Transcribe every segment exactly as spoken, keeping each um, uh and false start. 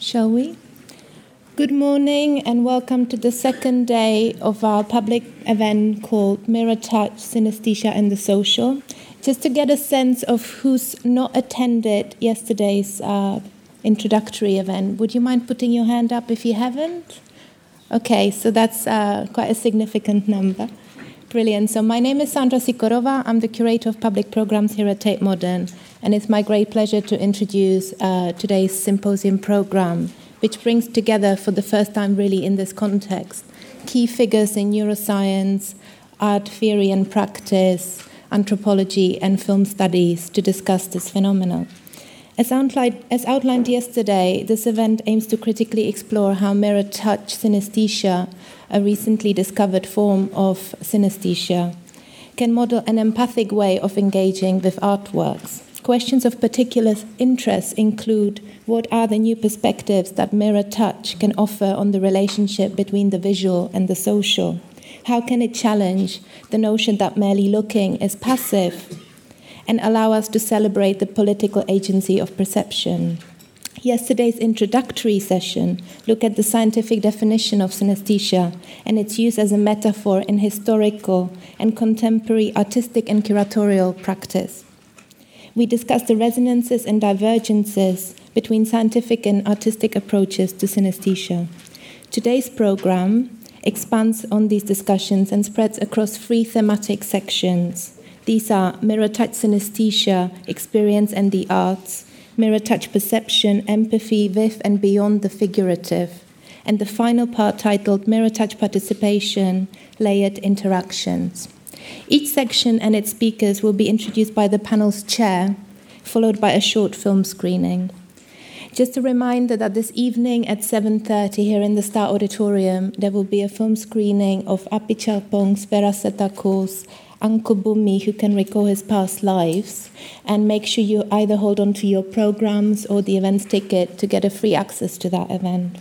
Shall we? Good morning and welcome to the second day of our public event called Mirror Touch, Synesthesia and the Social. Just to get a sense of who's not attended yesterday's uh, introductory event, would you mind putting your hand up if you haven't? Okay, so that's uh, quite a significant number. Brilliant. So my name is Sandra Sikorova. I'm the curator of public programs here at Tate Modern, and it's my great pleasure to introduce uh, today's symposium program, which brings together for the first time really in this context key figures in neuroscience, art theory and practice, anthropology and film studies to discuss this phenomenon. As outlined, as outlined yesterday, this event aims to critically explore how mirror touch synesthesia, a recently discovered form of synesthesia, can model an empathic way of engaging with artworks. Questions of particular interest include what are the new perspectives that mirror touch can offer on the relationship between the visual and the social? How can it challenge the notion that merely looking is passive and allow us to celebrate the political agency of perception? Yesterday's introductory session looked at the scientific definition of synesthesia and its use as a metaphor in historical and contemporary artistic and curatorial practice. We discussed the resonances and divergences between scientific and artistic approaches to synesthesia. Today's program expands on these discussions and spreads across three thematic sections. These are mirror touch synesthesia, experience and the arts, mirror touch perception, empathy with and beyond the figurative, and the final part titled Mirror Touch Participation, Layered Interactions. Each section and its speakers will be introduced by the panel's chair, followed by a short film screening. Just a reminder that this evening at seven thirty here in the Star Auditorium, there will be a film screening of Api Chalpong's Vera Setako's Uncle Bumi, who can recall his past lives, and make sure you either hold on to your programs or the event's ticket to get a free access to that event.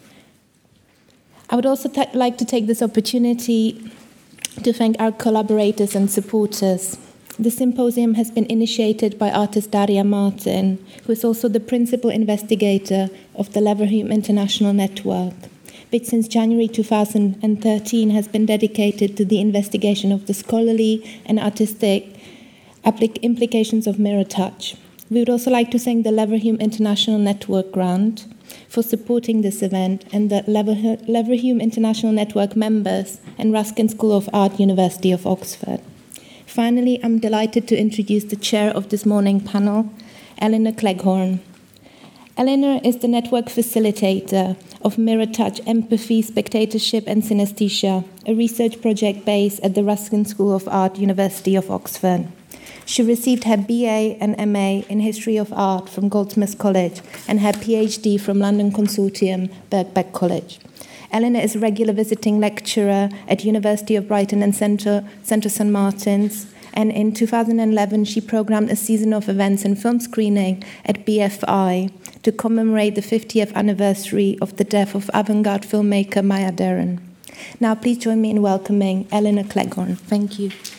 I would also t- like to take this opportunity to thank our collaborators and supporters. The symposium has been initiated by artist Daria Martin, who is also the principal investigator of the Leverhulme International Network, which since January two thousand thirteen has been dedicated to the investigation of the scholarly and artistic applic- implications of mirror touch. We would also like to thank the Leverhulme International Network grant for supporting this event and the Lever- Leverhulme International Network members and Ruskin School of Art, University of Oxford. Finally, I'm delighted to introduce the chair of this morning panel, Eleanor Cleghorn. Eleanor is the network facilitator of Mirror Touch, Empathy, Spectatorship and Synesthesia, a research project based at the Ruskin School of Art, University of Oxford. She received her B A and M A in History of Art from Goldsmiths College and her PhD from London Consortium, Birkbeck College. Eleanor is a regular visiting lecturer at University of Brighton and Centre, Centre Saint Martin's, and in two thousand eleven she programmed a season of events and film screening at B F I to commemorate the fiftieth anniversary of the death of avant-garde filmmaker Maya Deren. Now please join me in welcoming Eleanor Cleghorn. Thank you.